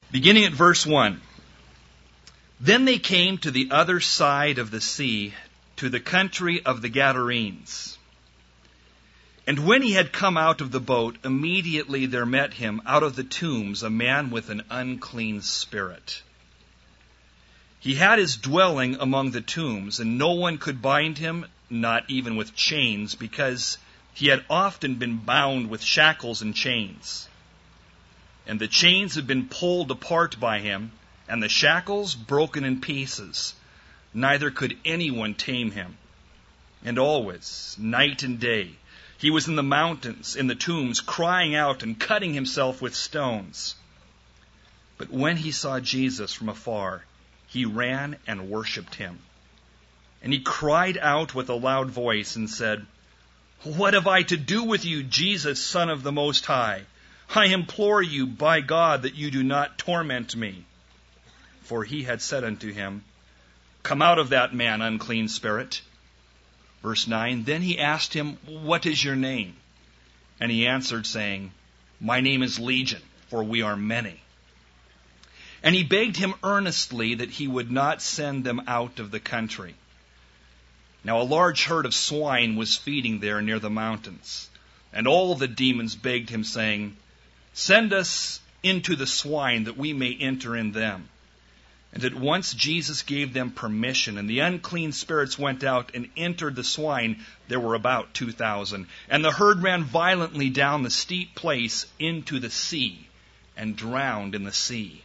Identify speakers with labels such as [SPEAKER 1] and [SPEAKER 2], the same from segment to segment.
[SPEAKER 1] Beginning at verse 1. Then they came to the other side of the sea, to the country of the Gadarenes. And when he had come out of the boat, immediately there met him out of the tombs a man with an unclean spirit. He had his dwelling among the tombs, and no one could bind him, not even with chains, because he had often been bound with shackles and chains. And the chains had been pulled apart by him, and the shackles broken in pieces. Neither could anyone tame him. And always, night and day, he was in the mountains, in the tombs, crying out and cutting himself with stones. But when he saw Jesus from afar, he ran and worshipped him. And he cried out with a loud voice and said, "What have I to do with you, Jesus, Son of the Most High? I implore you by God that you do not torment me." For he had said unto him, "Come out of that man, unclean spirit." Verse 9, Then he asked him, "What is your name?" And he answered, saying, "My name is Legion, for we are many." And he begged him earnestly that he would not send them out of the country. Now a large herd of swine was feeding there near the mountains. And all the demons begged him, saying, "Send us into the swine, that we may enter in them." And at once Jesus gave them permission, and the unclean spirits went out and entered the swine. There were about 2,000. And the herd ran violently down the steep place into the sea, and drowned in the sea.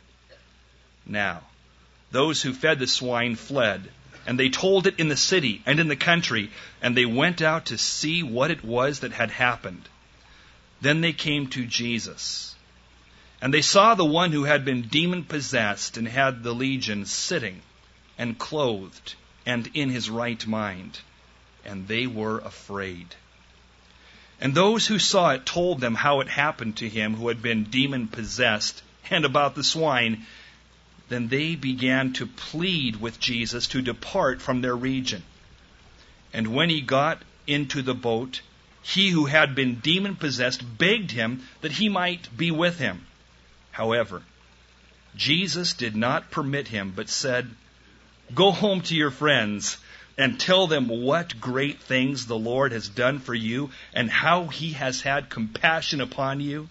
[SPEAKER 1] Now, those who fed the swine fled, and they told it in the city and in the country, and they went out to see what it was that had happened. Then they came to Jesus, and they saw the one who had been demon-possessed and had the legion sitting and clothed and in his right mind, and they were afraid. And those who saw it told them how it happened to him who had been demon-possessed, and about the swine. Then they began to plead with Jesus to depart from their region. And when he got into the boat, he who had been demon-possessed begged him that he might be with him. However, Jesus did not permit him, but said, "Go home to your friends and tell them what great things the Lord has done for you and how he has had compassion upon you."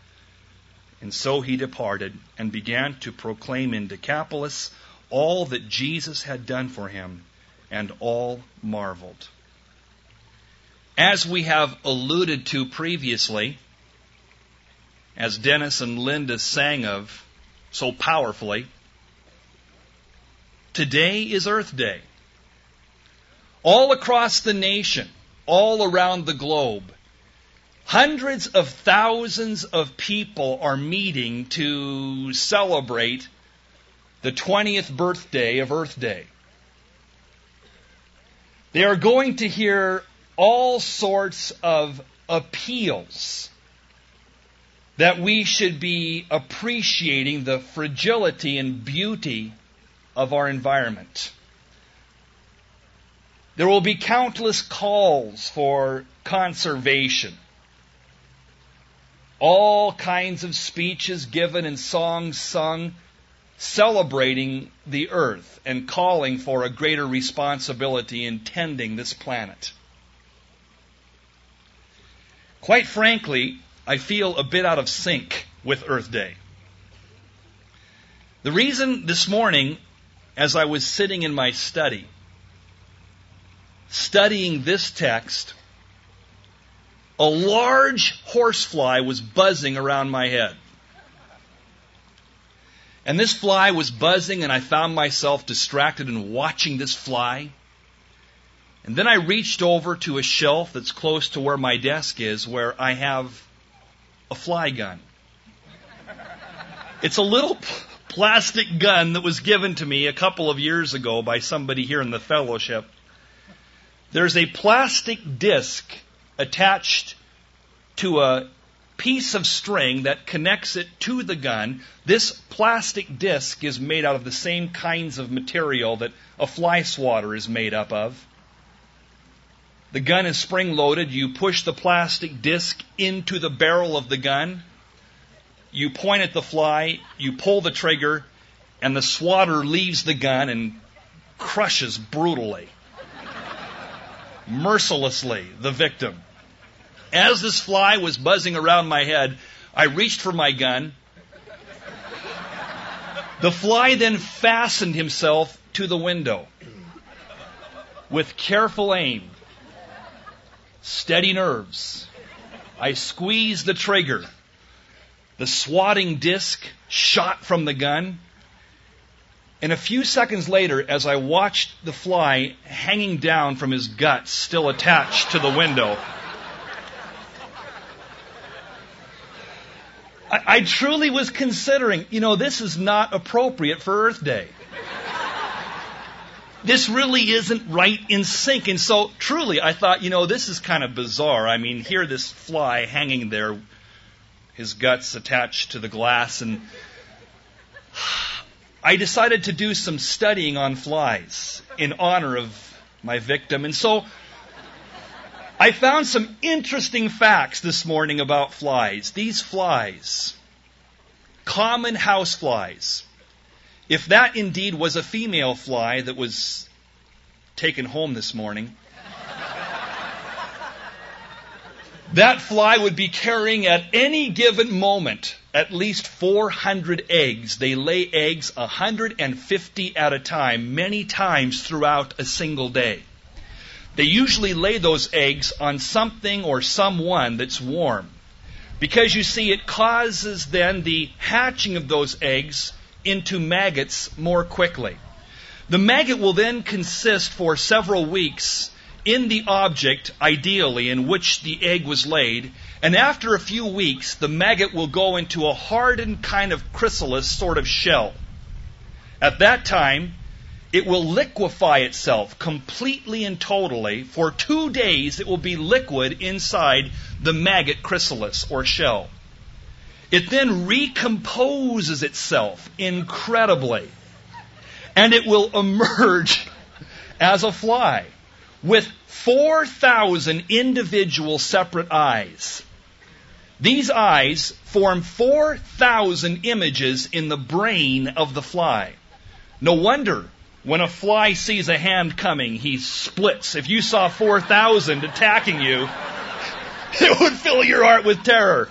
[SPEAKER 1] And so he departed and began to proclaim in Decapolis all that Jesus had done for him, and all marveled. As we have alluded to previously, as Dennis and Linda sang of so powerfully, today is Earth Day. All across the nation, all around the globe, hundreds of thousands of people are meeting to celebrate the 20th birthday of Earth Day. They are going to hear all sorts of appeals that we should be appreciating the fragility and beauty of our environment. There will be countless calls for conservation. All kinds of speeches given and songs sung celebrating the earth and calling for a greater responsibility in tending this planet. Quite frankly, I feel a bit out of sync with Earth Day. The reason this morning, as I was sitting in my study, studying this text, a large horsefly was buzzing around my head. And this fly was buzzing, and I found myself distracted in watching this fly. And then I reached over to a shelf that's close to where my desk is, where I have a fly gun. It's a little plastic gun that was given to me a couple of years ago by somebody here in the fellowship. There's a plastic disc attached to a piece of string that connects it to the gun. This plastic disc is made out of the same kinds of material that a fly swatter is made up of. The gun is spring-loaded. You push the plastic disc into the barrel of the gun. you point at the fly, you pull the trigger, and the swatter leaves the gun and crushes brutally, mercilessly, the victim. As this fly was buzzing around my head, I reached for my gun. The fly then fastened himself to the window. With careful aim, steady nerves, I squeezed the trigger. The swatting disc shot from the gun. And a few seconds later, as I watched the fly hanging down from his guts, still attached to the window, I truly was considering, this is not appropriate for Earth Day. This really isn't right in sync. And so, truly, I thought, this is kind of bizarre. I mean, here this fly hanging there, his guts attached to the glass, and I decided to do some studying on flies in honor of my victim. And so, I found some interesting facts this morning about flies. These flies, common house flies, if that indeed was a female fly that was taken home this morning, that fly would be carrying at any given moment at least 400 eggs. They lay eggs 150 at a time, many times throughout a single day. They usually lay those eggs on something or someone that's warm. Because you see, it causes then the hatching of those eggs into maggots more quickly. The maggot will then consist for several weeks in the object, ideally, in which the egg was laid. And after a few weeks, the maggot will go into a hardened kind of chrysalis sort of shell. At that time, it will liquefy itself completely and totally. For 2 days, it will be liquid inside the maggot chrysalis or shell. It then recomposes itself incredibly. And it will emerge as a fly with 4,000 individual separate eyes. These eyes form 4,000 images in the brain of the fly. No wonder when a fly sees a hand coming, he splits. If you saw 4,000 attacking you, it would fill your heart with terror.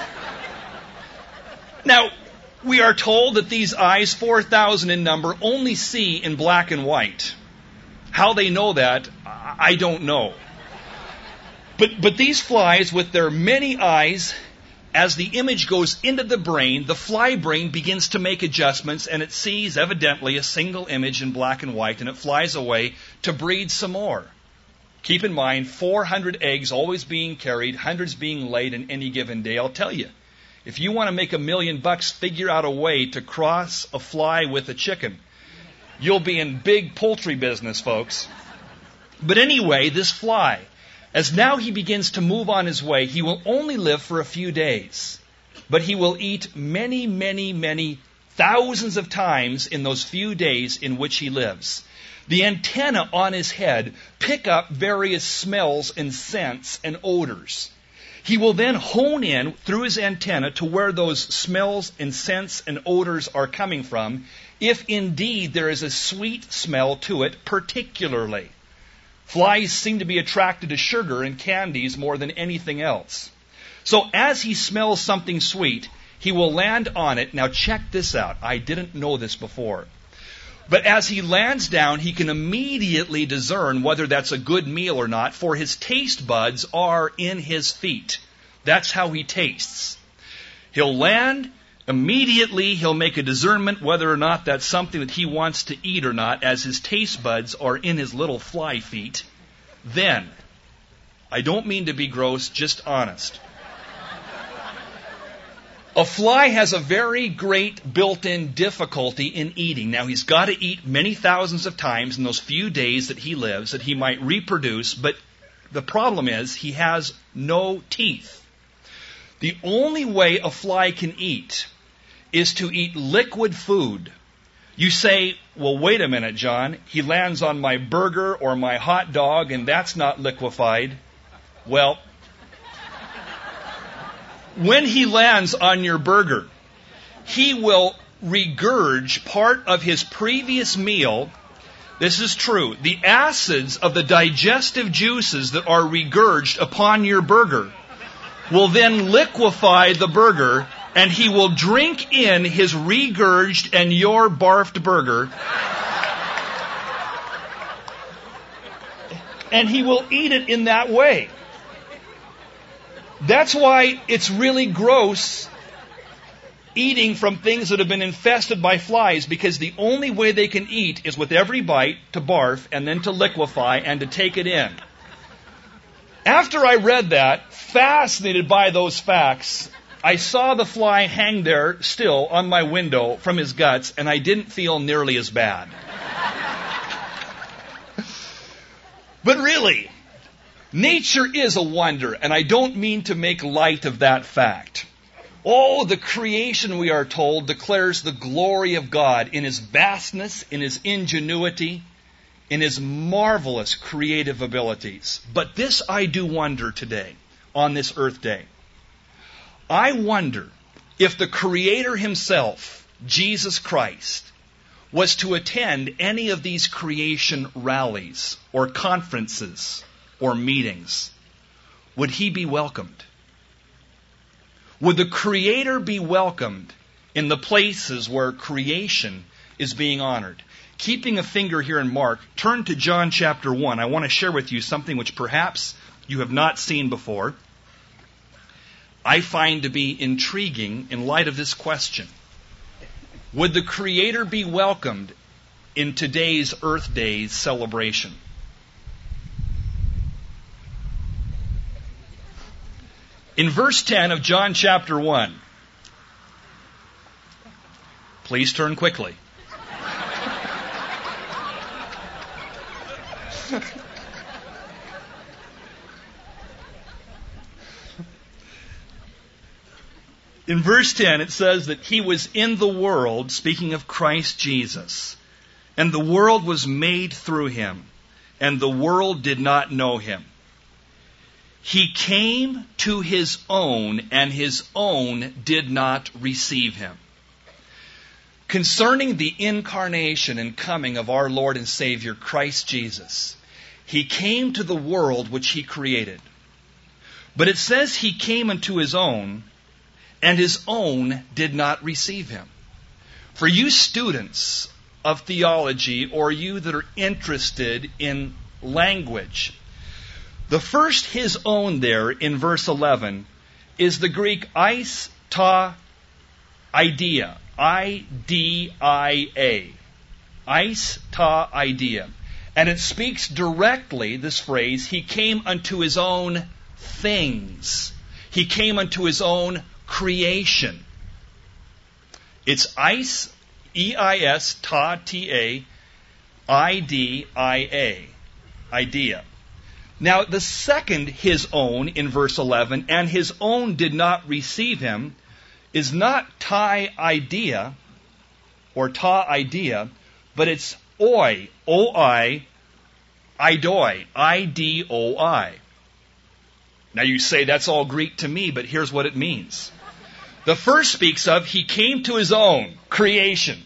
[SPEAKER 1] Now, we are told that these eyes, 4,000 in number, only see in black and white. How they know that, I don't know. But these flies, with their many eyes, as the image goes into the brain, the fly brain begins to make adjustments, and it sees, evidently, a single image in black and white, and it flies away to breed some more. Keep in mind, 400 eggs always being carried, hundreds being laid in any given day. I'll tell you, if you want to make $1 million, figure out a way to cross a fly with a chicken. You'll be in big poultry business, folks. But anyway, this fly, as now he begins to move on his way, he will only live for a few days. But he will eat many, many, many thousands of times in those few days in which he lives. The antennae on his head pick up various smells and scents and odors. He will then hone in through his antenna to where those smells and scents and odors are coming from, if indeed there is a sweet smell to it particularly. Flies seem to be attracted to sugar and candies more than anything else. So as he smells something sweet, he will land on it. Now check this out. I didn't know this before. But as he lands down, he can immediately discern whether that's a good meal or not, for his taste buds are in his feet. That's how he tastes. He'll land. Immediately, he'll make a discernment whether or not that's something that he wants to eat or not, as his taste buds are in his little fly feet. Then, I don't mean to be gross, just honest. A fly has a very great built-in difficulty in eating. Now, he's got to eat many thousands of times in those few days that he lives, that he might reproduce, but the problem is he has no teeth. The only way a fly can eat is to eat liquid food. You say, well, wait a minute, John. He lands on my burger or my hot dog, and that's not liquefied. Well, when he lands on your burger, he will regurge part of his previous meal. This is true. The acids of the digestive juices that are regurged upon your burger will then liquefy the burger, and he will drink in his regurged and your barfed burger, and he will eat it in that way. That's why it's really gross eating from things that have been infested by flies, because the only way they can eat is with every bite to barf and then to liquefy and to take it in. After I read that, fascinated by those facts, I saw the fly hang there still on my window from his guts, and I didn't feel nearly as bad. But really, nature is a wonder, and I don't mean to make light of that fact. Oh, the creation, we are told, declares the glory of God in His vastness, in His ingenuity, in His marvelous creative abilities. But this I do wonder today, on this Earth Day. I wonder if the Creator Himself, Jesus Christ, was to attend any of these creation rallies or conferences or meetings, would He be welcomed? Would the Creator be welcomed in the places where creation is being honored? Keeping a finger here in Mark, turn to John chapter 1. I want to share with you something which perhaps you have not seen before. I find to be intriguing in light of this question. Would the Creator be welcomed in today's Earth Day's celebration? In verse 10 of John chapter 1, please turn quickly. In verse 10 it says that He was in the world, speaking of Christ Jesus, and the world was made through Him, and the world did not know Him. He came to His own, and His own did not receive Him. Concerning the incarnation and coming of our Lord and Savior, Christ Jesus, He came to the world which He created. But it says He came unto His own, and His own did not receive Him. For you students of theology, or you that are interested in language, the first His own there in verse 11 is the Greek eis ta idea. I-D-I-A. Eis ta idea. And it speaks directly, this phrase, He came unto His own things. He came unto His own creation. It's eis, E-I-S, ta, T-A, I-D-I-A. Idea. Now, the second His own in verse 11, and His own did not receive Him, is not ta idea, or ta idea, but it's oi, O-I, idoi, I-D-O-I. Now you say that's all Greek to me, but here's what it means. The first speaks of He came to His own, creation.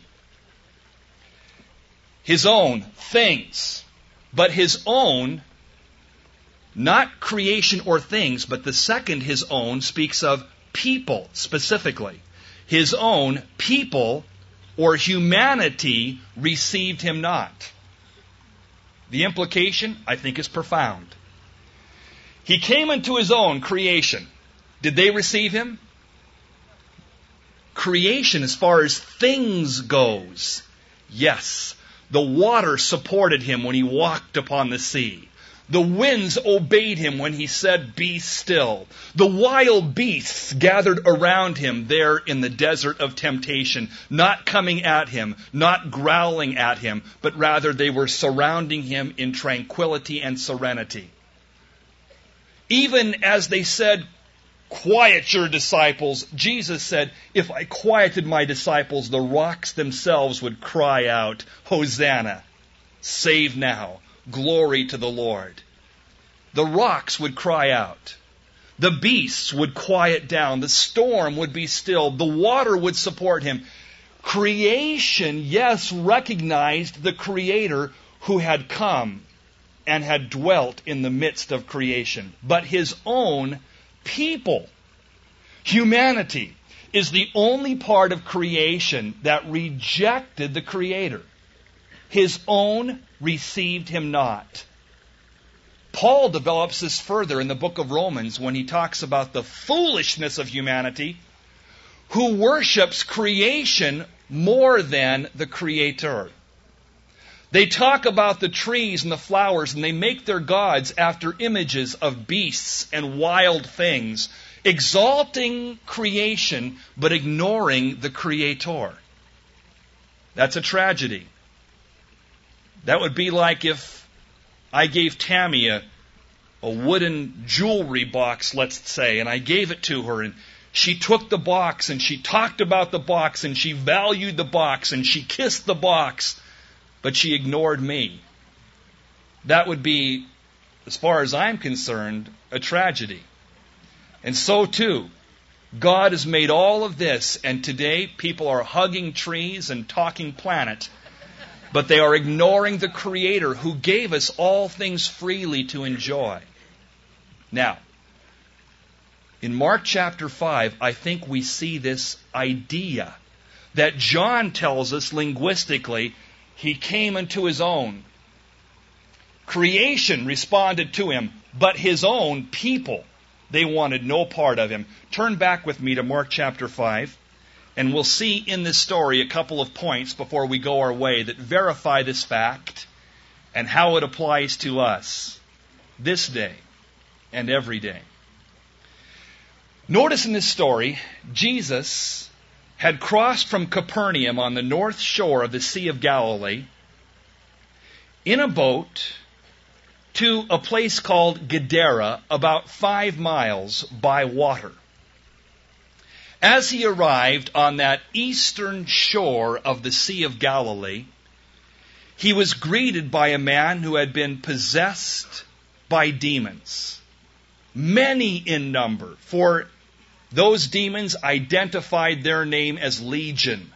[SPEAKER 1] His own, things. But His own, not creation or things, but the second His own speaks of people specifically. His own people or humanity received Him not. The implication, I think, is profound. He came into His own creation. Did they receive Him? Creation, as far as things goes, yes. The water supported Him when He walked upon the sea. The winds obeyed Him when He said, "Be still." The wild beasts gathered around Him there in the desert of temptation, not coming at Him, not growling at Him, but rather they were surrounding Him in tranquility and serenity. Even as they said, "Quiet your disciples," Jesus said, "If I quieted my disciples, the rocks themselves would cry out, 'Hosanna, save now, glory to the Lord.'" The rocks would cry out. The beasts would quiet down. The storm would be stilled. The water would support him. Creation, yes, recognized the Creator who had come and had dwelt in the midst of creation. But his own people, humanity, is the only part of creation that rejected the Creator. His own received him not. Paul develops this further in the book of Romans when he talks about the foolishness of humanity who worships creation more than the Creator. They talk about the trees and the flowers, and they make their gods after images of beasts and wild things, exalting creation but ignoring the Creator. That's a tragedy. That would be like if I gave Tammy a wooden jewelry box, let's say, and I gave it to her, and she took the box, and she talked about the box, and she valued the box, and she kissed the box, but she ignored me. That would be, as far as I'm concerned, a tragedy. And so too, God has made all of this, and today people are hugging trees and talking planet, but they are ignoring the Creator who gave us all things freely to enjoy. Now, in Mark chapter 5, I think we see this idea that John tells us linguistically. He came unto his own. Creation responded to him, but his own people, they wanted no part of him. Turn back with me to Mark chapter 5. And we'll see in this story a couple of points before we go our way that verify this fact and how it applies to us this day and every day. Notice in this story, Jesus had crossed from Capernaum on the north shore of the Sea of Galilee in a boat to a place called Gadara, about 5 miles by water. As he arrived on that eastern shore of the Sea of Galilee, he was greeted by a man who had been possessed by demons, many in number, for those demons identified their name as Legion.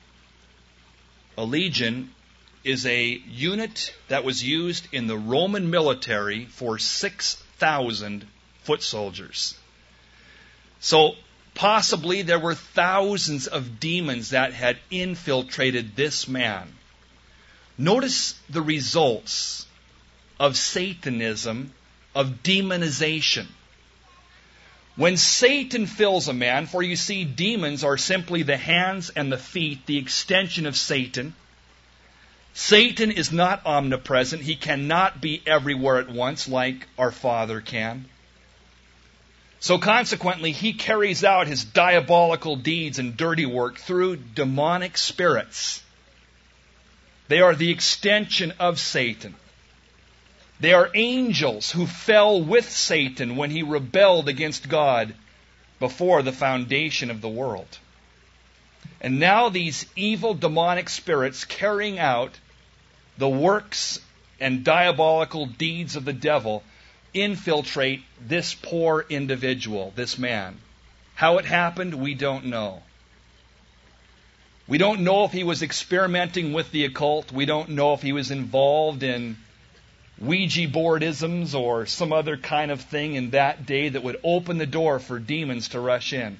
[SPEAKER 1] A legion is a unit that was used in the Roman military for 6,000 foot soldiers. So, possibly there were thousands of demons that had infiltrated this man. Notice the results of Satanism, of demonization. When Satan fills a man, for you see, demons are simply the hands and the feet, the extension of Satan. Satan is not omnipresent. He cannot be everywhere at once like our Father can. So consequently, he carries out his diabolical deeds and dirty work through demonic spirits. They are the extension of Satan. They are angels who fell with Satan when he rebelled against God before the foundation of the world. And now these evil demonic spirits carrying out the works and diabolical deeds of the devil infiltrate this poor individual, this man. How it happened, we don't know. We don't know if he was experimenting with the occult. We don't know if he was involved in Ouija boardisms or some other kind of thing in that day that would open the door for demons to rush in.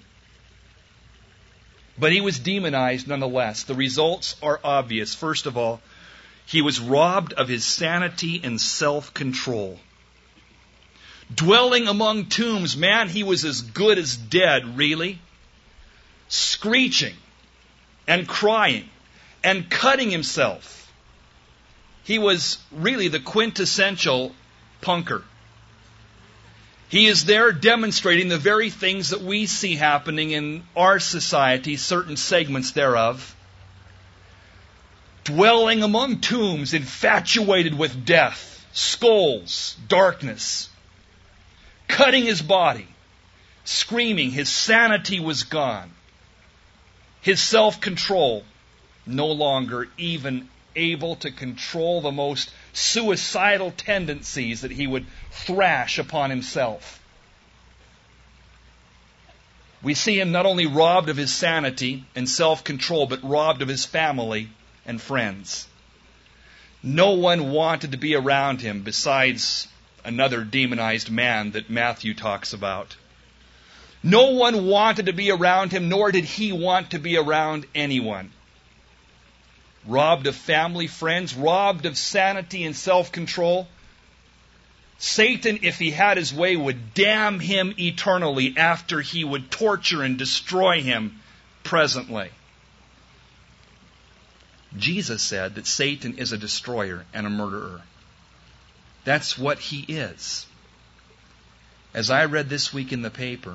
[SPEAKER 1] But he was demonized nonetheless. The results are obvious. First of all, he was robbed of his sanity and self-control. Dwelling among tombs, man, he was as good as dead, really. Screeching and crying and cutting himself. He was really the quintessential punker. He is there demonstrating the very things that we see happening in our society, certain segments thereof. Dwelling among tombs, infatuated with death, skulls, darkness. Cutting his body, screaming, his sanity was gone. His self-control, no longer even able to control the most suicidal tendencies that he would thrash upon himself. We see him not only robbed of his sanity and self-control, but robbed of his family and friends. No one wanted to be around him besides another demonized man that Matthew talks about. No one wanted to be around him, nor did he want to be around anyone. Robbed of family, friends, robbed of sanity and self-control. Satan, if he had his way, would damn him eternally after he would torture and destroy him presently. Jesus said that Satan is a destroyer and a murderer. That's what he is. As I read this week in the paper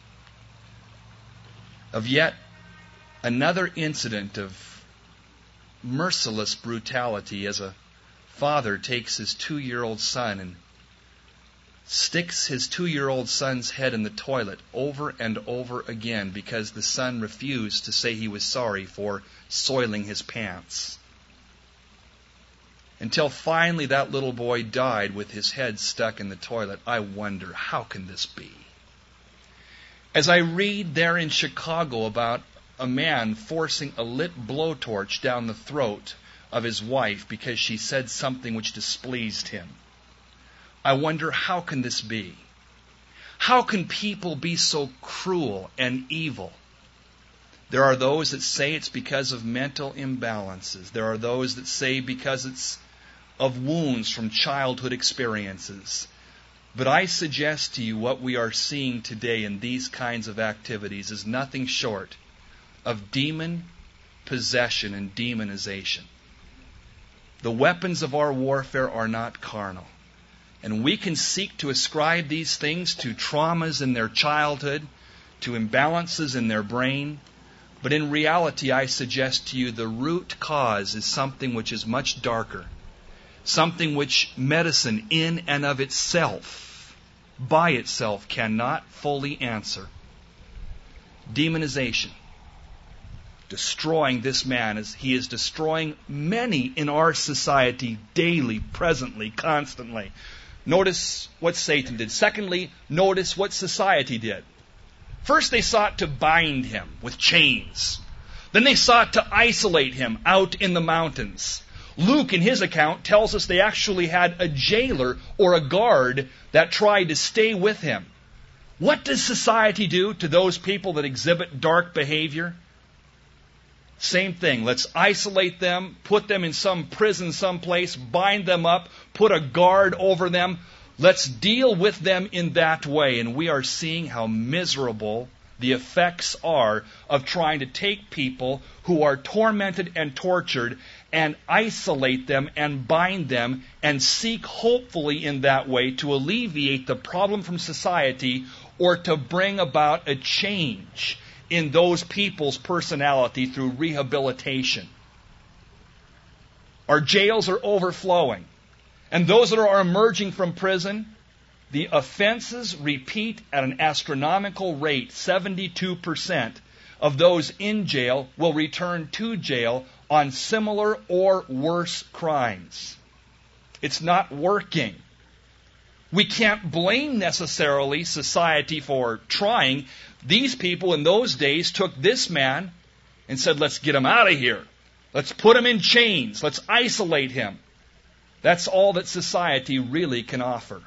[SPEAKER 1] of yet another incident of merciless brutality as a father takes his 2-year-old son and sticks his 2-year-old son's head in the toilet over and over again because the son refused to say he was sorry for soiling his pants. Until finally that little boy died with his head stuck in the toilet. I wonder, how can this be? As I read there in Chicago about a man forcing a lit blowtorch down the throat of his wife because she said something which displeased him, I wonder, how can this be? How can people be so cruel and evil? There are those that say it's because of mental imbalances. There are those that say because it's of wounds from childhood experiences. But I suggest to you what we are seeing today in these kinds of activities is nothing short of demon possession and demonization. The weapons of our warfare are not carnal. And we can seek to ascribe these things to traumas in their childhood, to imbalances in their brain. But in reality, I suggest to you the root cause is something which is much darker. Something which medicine in and of itself, by itself, cannot fully answer. Demonization. Destroying this man as he is destroying many in our society daily, presently, constantly. Notice what Satan did. Secondly, notice what society did. First, they sought to bind him with chains. Then they sought to isolate him out in the mountains. Luke, in his account, tells us they actually had a jailer or a guard that tried to stay with him. What does society do to those people that exhibit dark behavior? Same thing. Let's isolate them, put them in some prison someplace, bind them up, put a guard over them. Let's deal with them in that way. And we are seeing how miserable the effects are of trying to take people who are tormented and tortured and isolate them and bind them and seek hopefully in that way to alleviate the problem from society or to bring about a change in those people's personality through rehabilitation. Our jails are overflowing. And those that are emerging from prison, the offenses repeat at an astronomical rate. 72% of those in jail will return to jail on similar or worse crimes. It's not working. We can't blame necessarily society for trying. These people in those days took this man and said, let's get him out of here. Let's put him in chains. Let's isolate him. That's all that society really can offer.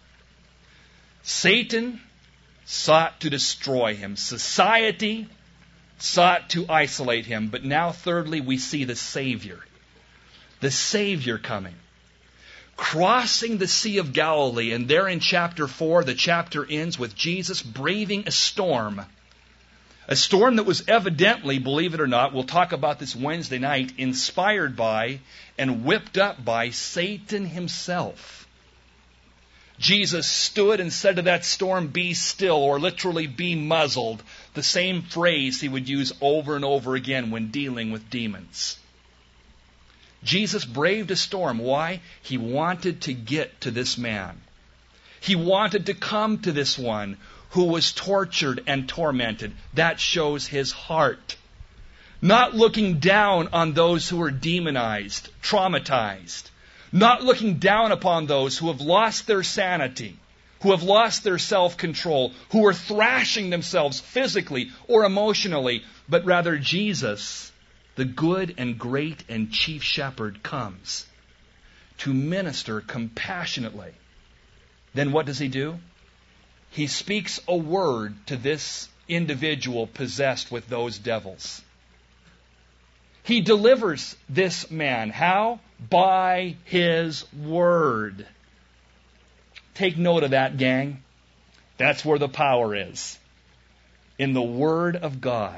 [SPEAKER 1] Satan sought to destroy him. Society sought to isolate him. But now, thirdly, we see the Savior. The Savior coming. Crossing the Sea of Galilee, and there in chapter 4, the chapter ends with Jesus braving a storm. A storm that was evidently, believe it or not, we'll talk about this Wednesday night, inspired by and whipped up by Satan himself. Jesus stood and said to that storm, be still, or literally be muzzled. The same phrase he would use over and over again when dealing with demons. Jesus braved a storm. Why? He wanted to get to this man. He wanted to come to this one who was tortured and tormented. That shows his heart. Not looking down on those who are demonized, traumatized. Not looking down upon those who have lost their sanity, who have lost their self-control, who are thrashing themselves physically or emotionally, but rather Jesus, the good and great and chief shepherd, comes to minister compassionately. Then what does he do? He speaks a word to this individual possessed with those devils. He delivers this man. How? By his word. Take note of that, gang. That's where the power is. In the Word of God.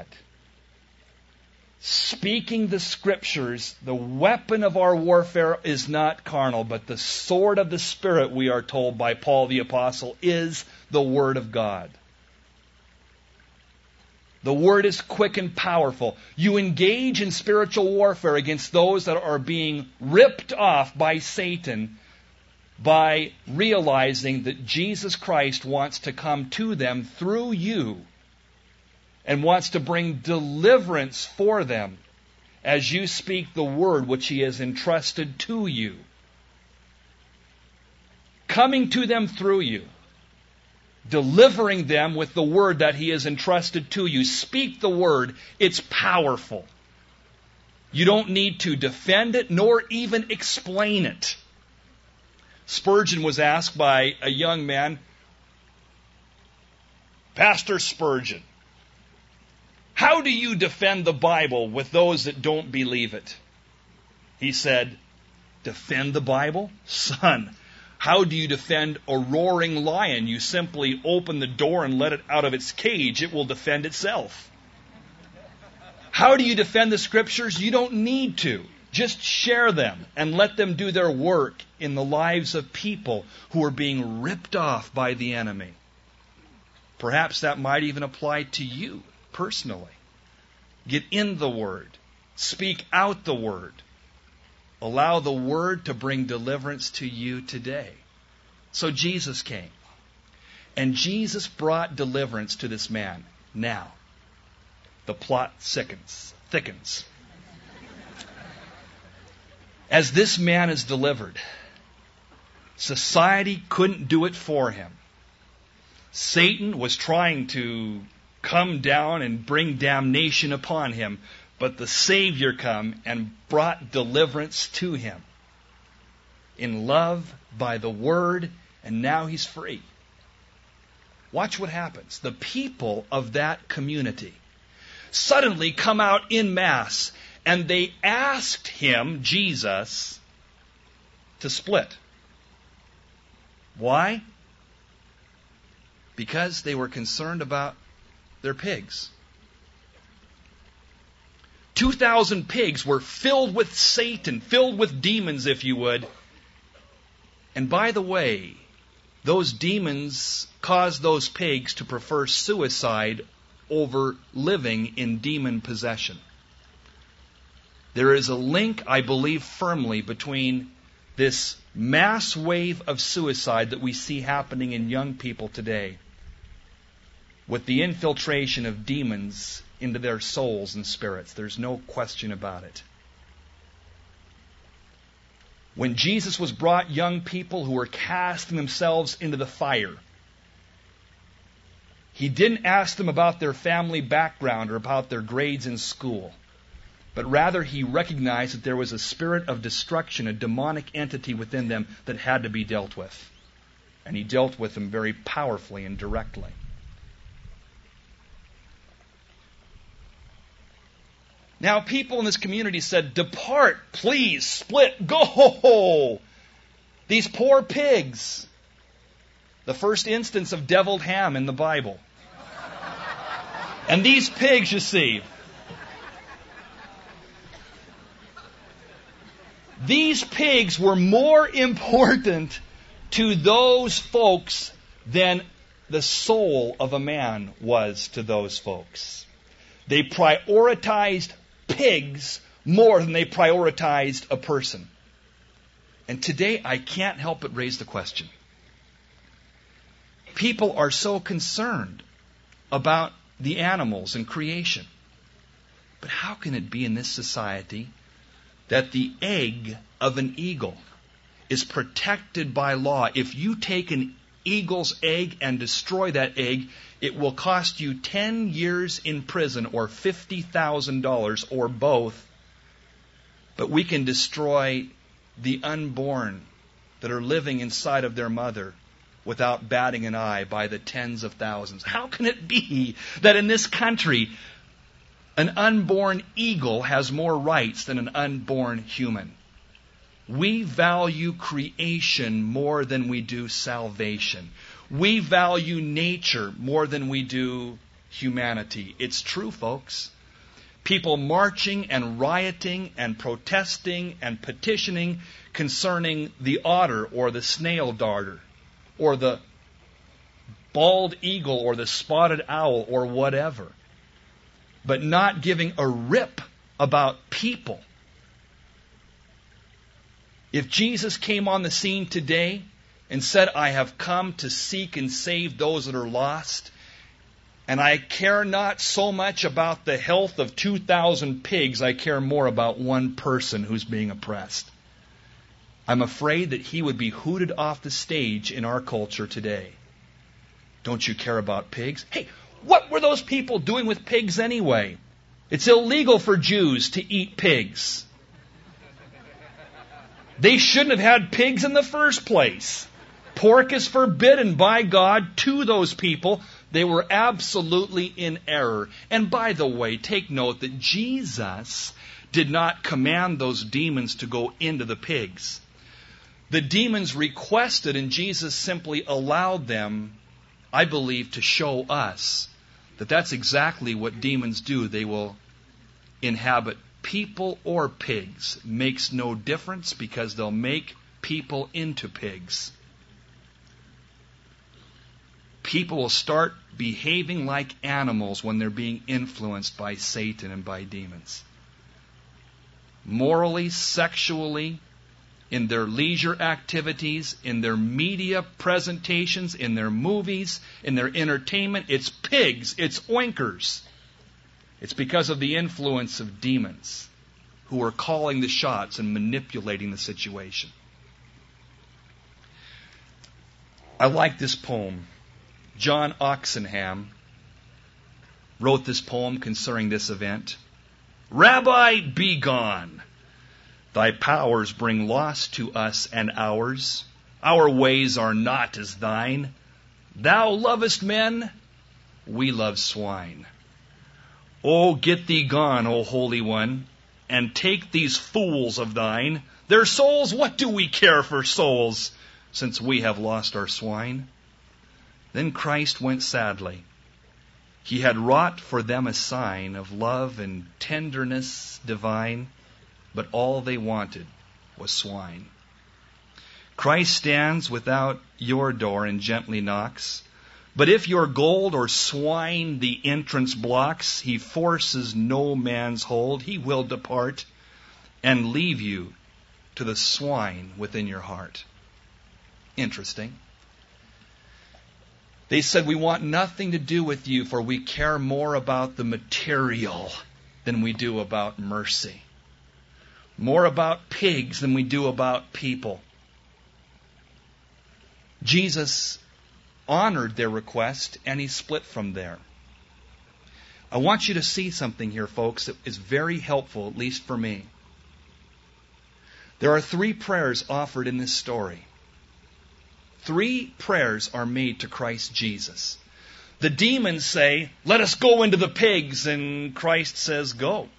[SPEAKER 1] Speaking the Scriptures, the weapon of our warfare is not carnal, but the sword of the Spirit, we are told by Paul the Apostle, is the Word of God. The Word is quick and powerful. You engage in spiritual warfare against those that are being ripped off by Satan by realizing that Jesus Christ wants to come to them through you and wants to bring deliverance for them as you speak the word which He has entrusted to you. Coming to them through you. Delivering them with the word that He has entrusted to you. Speak the word. It's powerful. You don't need to defend it nor even explain it. Spurgeon was asked by a young man, Pastor Spurgeon, how do you defend the Bible with those that don't believe it? He said, defend the Bible? Son, how do you defend a roaring lion? You simply open the door and let it out of its cage. It will defend itself. How do you defend the Scriptures? You don't need to. Just share them and let them do their work in the lives of people who are being ripped off by the enemy. Perhaps that might even apply to you personally. Get in the Word. Speak out the Word. Allow the Word to bring deliverance to you today. So Jesus came. And Jesus brought deliverance to this man. Now, the plot thickens. As this man is delivered, society couldn't do it for him. Satan was trying to come down and bring damnation upon him, but the Savior came and brought deliverance to him. In love, by the Word, and now he's free. Watch what happens. The people of that community suddenly come out en masse, and they asked him, Jesus, to split. Why? Because they were concerned about their pigs. 2,000 pigs were filled with Satan, filled with demons, if you would. And by the way, those demons caused those pigs to prefer suicide over living in demon possession. There is a link, I believe firmly, between this mass wave of suicide that we see happening in young people today with the infiltration of demons into their souls and spirits. There's no question about it. When Jesus was brought young people who were casting themselves into the fire, He didn't ask them about their family background or about their grades in school. But rather, He recognized that there was a spirit of destruction, a demonic entity within them that had to be dealt with. And He dealt with them very powerfully and directly. Now, people in this community said, depart, please, split, go! These poor pigs. The first instance of deviled ham in the Bible. And these pigs, you see, these pigs were more important to those folks than the soul of a man was to those folks. They prioritized pigs more than they prioritized a person. And today I can't help but raise the question. People are so concerned about the animals and creation. But how can it be in this society that the egg of an eagle is protected by law? If you take an eagle's egg and destroy that egg, it will cost you 10 years in prison or $50,000 or both. But we can destroy the unborn that are living inside of their mother without batting an eye by the tens of thousands. How can it be that in this country an unborn eagle has more rights than an unborn human? We value creation more than we do salvation. We value nature more than we do humanity. It's true, folks. People marching and rioting and protesting and petitioning concerning the otter or the snail darter or the bald eagle or the spotted owl or whatever, but not giving a rip about people. If Jesus came on the scene today and said, I have come to seek and save those that are lost, and I care not so much about the health of 2,000 pigs, I care more about one person who's being oppressed, I'm afraid that he would be hooted off the stage in our culture today. Don't you care about pigs? Hey, what were those people doing with pigs anyway? It's illegal for Jews to eat pigs. They shouldn't have had pigs in the first place. Pork is forbidden by God to those people. They were absolutely in error. And by the way, take note that Jesus did not command those demons to go into the pigs. The demons requested, and Jesus simply allowed them, I believe, to show us that that's exactly what demons do. They will inhabit people or pigs. Makes no difference because they'll make people into pigs. People will start behaving like animals when they're being influenced by Satan and by demons. Morally, sexually, in their leisure activities, in their media presentations, in their movies, in their entertainment, it's pigs, it's oinkers. It's because of the influence of demons who are calling the shots and manipulating the situation. I like this poem. John Oxenham wrote this poem concerning this event. Rabbi, be gone. Thy powers bring loss to us and ours. Our ways are not as thine. Thou lovest men, we love swine. Oh, get thee gone, O Holy One, and take these fools of thine. Their souls, what do we care for souls, since we have lost our swine? Then Christ went sadly. He had wrought for them a sign of love and tenderness divine, but all they wanted was swine. Christ stands without your door and gently knocks. But if your gold or swine the entrance blocks, he forces no man's hold. He will depart and leave you to the swine within your heart. Interesting. They said, we want nothing to do with you, for we care more about the material than we do about mercy. More about pigs than we do about people. Jesus honored their request, and he split from there. I want you to see something here, folks, that is very helpful, at least for me. There are 3 prayers offered in this story. 3 prayers are made to Christ Jesus. The demons say, let us go into the pigs, and Christ says, go.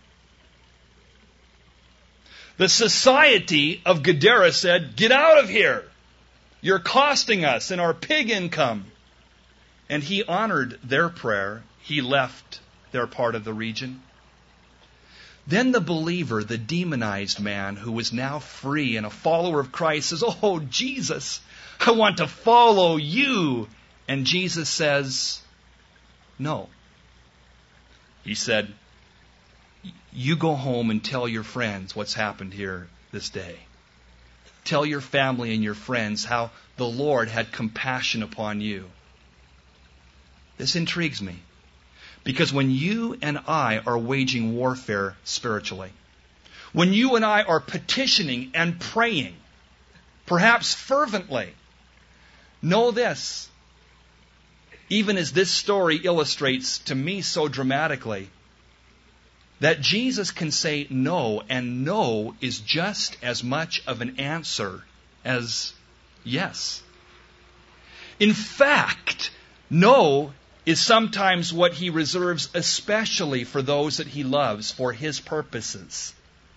[SPEAKER 1] The society of Gadara said, get out of here. You're costing us in our pig income. And he honored their prayer. He left their part of the region. Then the believer, the demonized man who was now free and a follower of Christ says, oh, Jesus, I want to follow you. And Jesus says, no. He said, you go home and tell your friends what's happened here this day. Tell your family and your friends how the Lord had compassion upon you. This intrigues me. Because when you and I are waging warfare spiritually, when you and I are petitioning and praying, perhaps fervently, Know this, even as this story illustrates to me so dramatically, that Jesus can say no, and no is just as much of an answer as yes. In fact, no is sometimes what He reserves especially for those that He loves, for His purposes.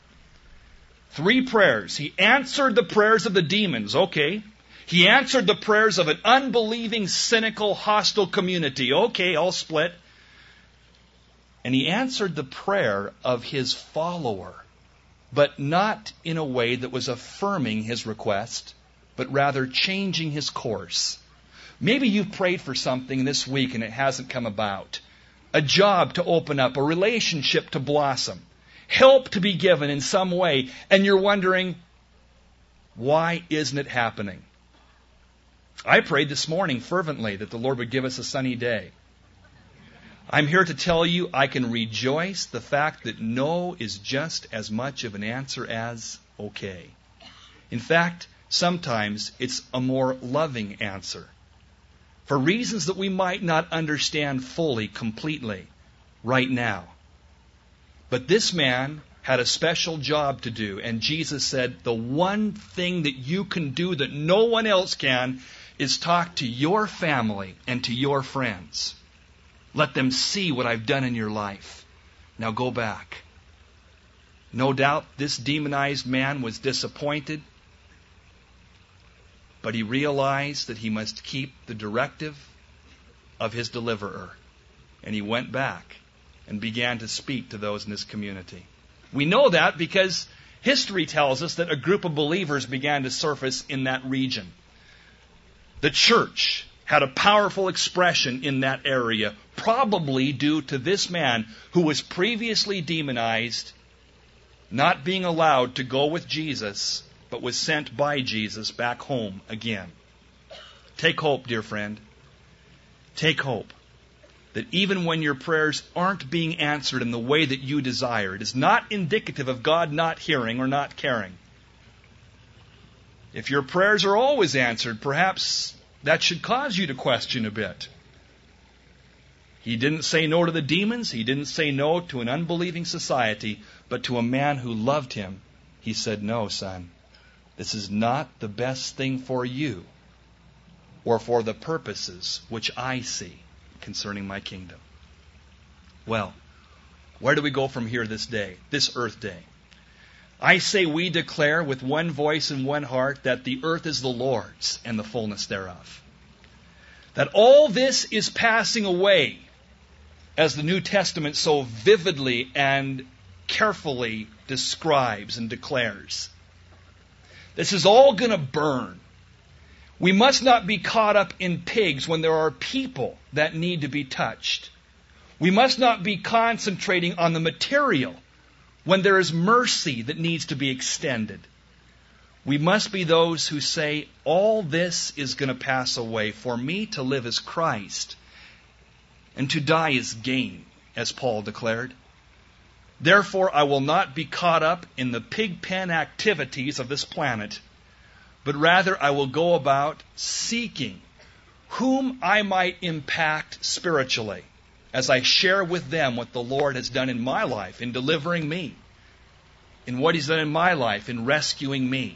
[SPEAKER 1] 3 prayers. He answered the prayers of the demons. Okay. He answered the prayers of an unbelieving, cynical, hostile community. Okay, I'll split. And He answered the prayer of His follower, but not in a way that was affirming his request, but rather changing his course. Maybe you've prayed for something this week and it hasn't come about. A job to open up, a relationship to blossom, help to be given in some way, and you're wondering, why isn't it happening? I prayed this morning fervently that the Lord would give us a sunny day. I'm here to tell you I can rejoice the fact that no is just as much of an answer as okay. In fact, sometimes it's a more loving answer. For reasons that we might not understand fully, completely, right now. But this man had a special job to do, and Jesus said, the one thing that you can do that no one else can is talk to your family and to your friends. Let them see what I've done in your life. Now go back. No doubt this demonized man was disappointed, but he realized that he must keep the directive of his deliverer. And he went back and began to speak to those in his community. We know that because history tells us that a group of believers began to surface in that region. The church had a powerful expression in that area, probably due to this man who was previously demonized, not being allowed to go with Jesus, but was sent by Jesus back home again. Take hope, dear friend. Take hope that even when your prayers aren't being answered in the way that you desire, it is not indicative of God not hearing or not caring. If your prayers are always answered, perhaps that should cause you to question a bit. He didn't say no to the demons. He didn't say no to an unbelieving society. But to a man who loved him, he said, no, son, this is not the best thing for you or for the purposes which I see concerning my kingdom. Well, where do we go from here this day, this earth day? I say we declare with one voice and one heart that the earth is the Lord's and the fullness thereof. That all this is passing away, as the New Testament so vividly and carefully describes and declares. This is all going to burn. We must not be caught up in pigs when there are people that need to be touched. We must not be concentrating on the material when there is mercy that needs to be extended. We must be those who say, all this is going to pass away. For me to live is Christ, and to die is gain, as Paul declared. Therefore, I will not be caught up in the pig pen activities of this planet, but rather I will go about seeking whom I might impact spiritually, as I share with them what the Lord has done in my life, in delivering me, in what He's done in my life, in rescuing me.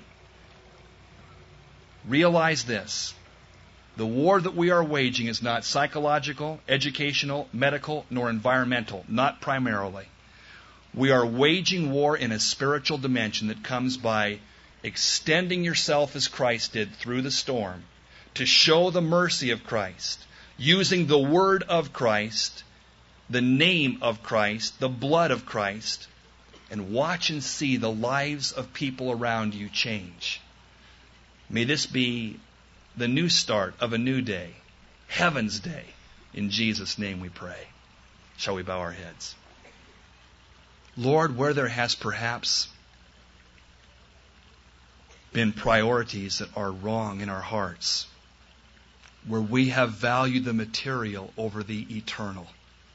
[SPEAKER 1] Realize this. The war that we are waging is not psychological, educational, medical, nor environmental, not primarily. We are waging war in a spiritual dimension that comes by extending yourself as Christ did through the storm to show the mercy of Christ, using the word of Christ, the name of Christ, the blood of Christ, and watch and see the lives of people around you change. May this be the new start of a new day, heaven's day. In Jesus' name we pray. Shall we bow our heads? Lord, where there has perhaps been priorities that are wrong in our hearts, where we have valued the material over the eternal,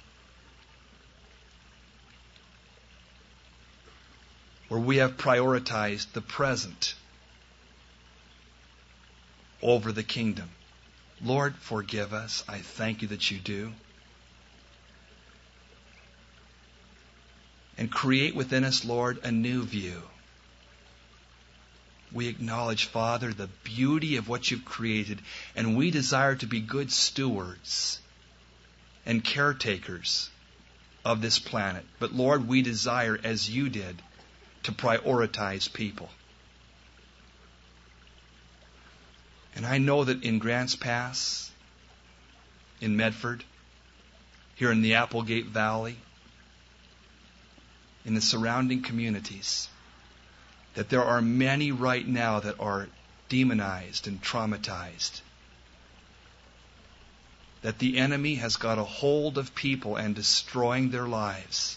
[SPEAKER 1] where we have prioritized the present over the kingdom. Lord, forgive us. I thank you that you do. And create within us, Lord, a new view. We acknowledge, Father, the beauty of what you've created, and we desire to be good stewards and caretakers of this planet. But Lord, we desire, as you did, to prioritize people. And I know that in Grants Pass, in Medford, here in the Applegate Valley, in the surrounding communities, that there are many right now that are demonized and traumatized. That the enemy has got a hold of people and destroying their lives.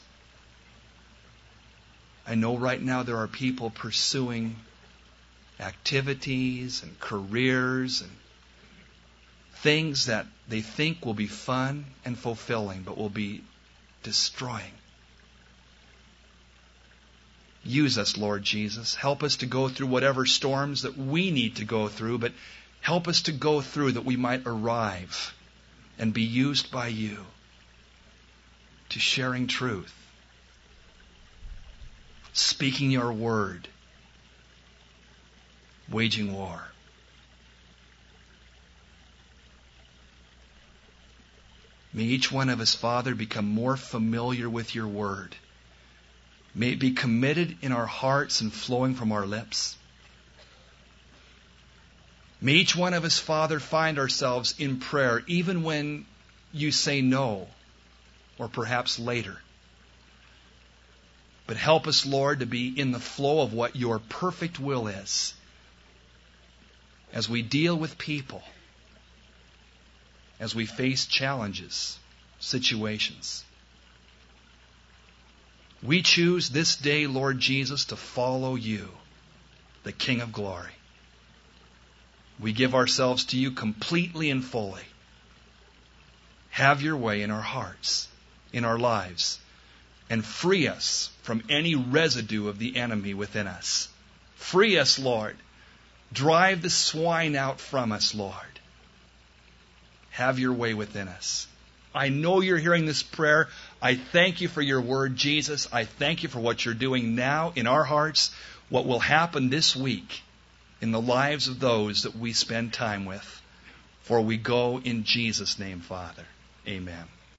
[SPEAKER 1] I know right now there are people pursuing activities and careers and things that they think will be fun and fulfilling, but will be destroying. Use us, Lord Jesus. Help us to go through whatever storms that we need to go through, but help us to go through that we might arrive and be used by you to sharing truth, speaking your word, waging war. May each one of us, Father, become more familiar with your word. May it be committed in our hearts and flowing from our lips. May each one of us, Father, find ourselves in prayer even when you say no, or perhaps later. But help us, Lord, to be in the flow of what your perfect will is as we deal with people, as we face challenges, situations. We choose this day, Lord Jesus, to follow you, the King of Glory. We give ourselves to you completely and fully. Have your way in our hearts, in our lives, and free us from any residue of the enemy within us. Free us, Lord. Drive the swine out from us, Lord. Have your way within us. I know you're hearing this prayer. I thank you for your word, Jesus. I thank you for what you're doing now in our hearts, what will happen this week in the lives of those that we spend time with. For we go in Jesus' name, Father. Amen.